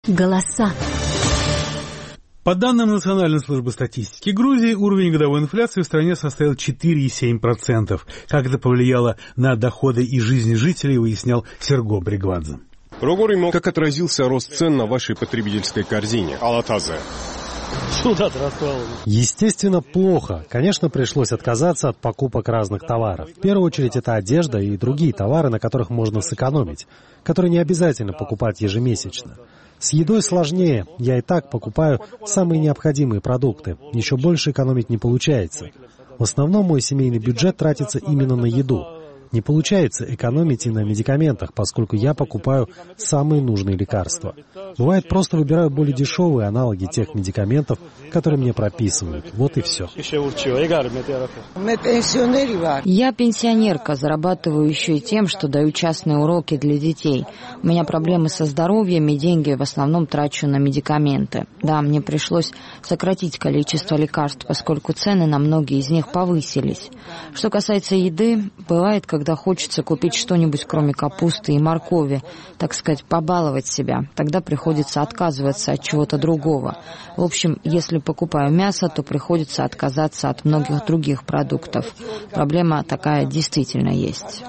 Голоса. По данным Национальной службы статистики Грузии, уровень годовой инфляции в стране составил 4,7%. Как это повлияло на доходы и жизнь жителей, выяснял Серго Бригвадзе. Как отразился рост цен на вашей потребительской корзине? Естественно, плохо. Конечно, пришлось отказаться от покупок разных товаров. В первую очередь это одежда и другие товары, на которых можно сэкономить, которые не обязательно покупать ежемесячно. С едой сложнее. Я и так покупаю самые необходимые продукты. Еще больше экономить не получается. В основном мой семейный бюджет тратится именно на еду. Не получается экономить и на медикаментах, поскольку я покупаю самые нужные лекарства. Бывает, просто выбираю более дешевые аналоги тех медикаментов, которые мне прописывают. Вот и все. Я пенсионерка, зарабатываю еще и тем, что даю частные уроки для детей. У меня проблемы со здоровьем, и деньги в основном трачу на медикаменты. Да, мне пришлось сократить количество лекарств, поскольку цены на многие из них повысились. Что касается еды, бывает, когда хочется купить что-нибудь, кроме капусты и моркови, так сказать, побаловать себя, тогда приходится отказываться от чего-то другого. В общем, если покупаю мясо, то приходится отказаться от многих других продуктов. Проблема такая действительно есть.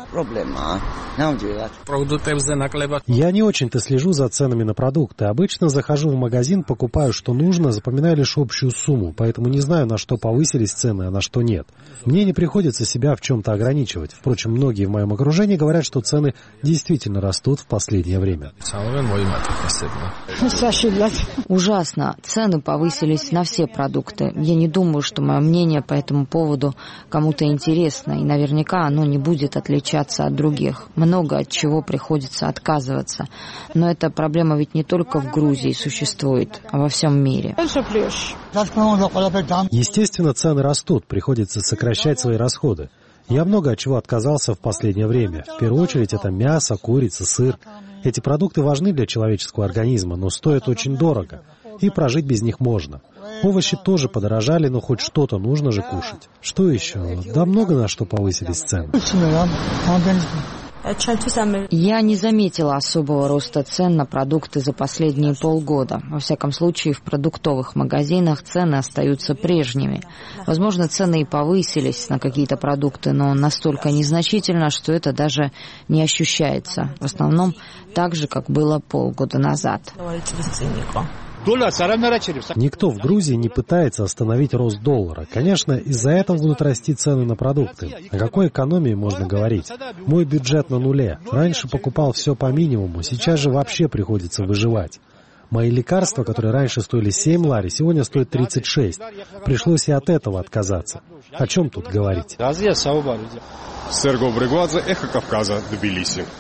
Я не очень-то слежу за ценами на продукты. Обычно захожу в магазин, покупаю, что нужно, запоминаю лишь общую сумму, поэтому не знаю, на что повысились цены, а на что нет. Мне не приходится себя в чем-то ограничивать. Впрочем, многие в моем окружении говорят, что цены действительно растут в последнее время. Ужасно. Цены повысились на все продукты. Я не думаю, что мое мнение по этому поводу кому-то интересно, и наверняка оно не будет отличаться от других. Много от чего приходится отказываться. Но эта проблема ведь не только в Грузии существует, а во всем мире. Естественно, цены растут, приходится сокращать свои расходы. Я много от чего отказался в последнее время. В первую очередь это мясо, курица, сыр. Эти продукты важны для человеческого организма, но стоят очень дорого. И прожить без них можно. Овощи тоже подорожали, но хоть что-то нужно же кушать. Что еще? Да много на что повысились цены. Я не заметила особого роста цен на продукты за последние полгода. Во всяком случае, в продуктовых магазинах цены остаются прежними. Возможно, цены и повысились на какие-то продукты, но настолько незначительно, что это даже не ощущается. В основном так же, как было полгода назад. Никто в Грузии не пытается остановить рост доллара. Конечно, из-за этого будут расти цены на продукты. О какой экономии можно говорить? Мой бюджет на нуле. Раньше покупал все по минимуму, сейчас же вообще приходится выживать. Мои лекарства, которые раньше стоили 7 лари, сегодня стоят 36. Пришлось и от этого отказаться. О чем тут говорить? Серго Бригвадзе, Эхо Кавказа, Тбилиси.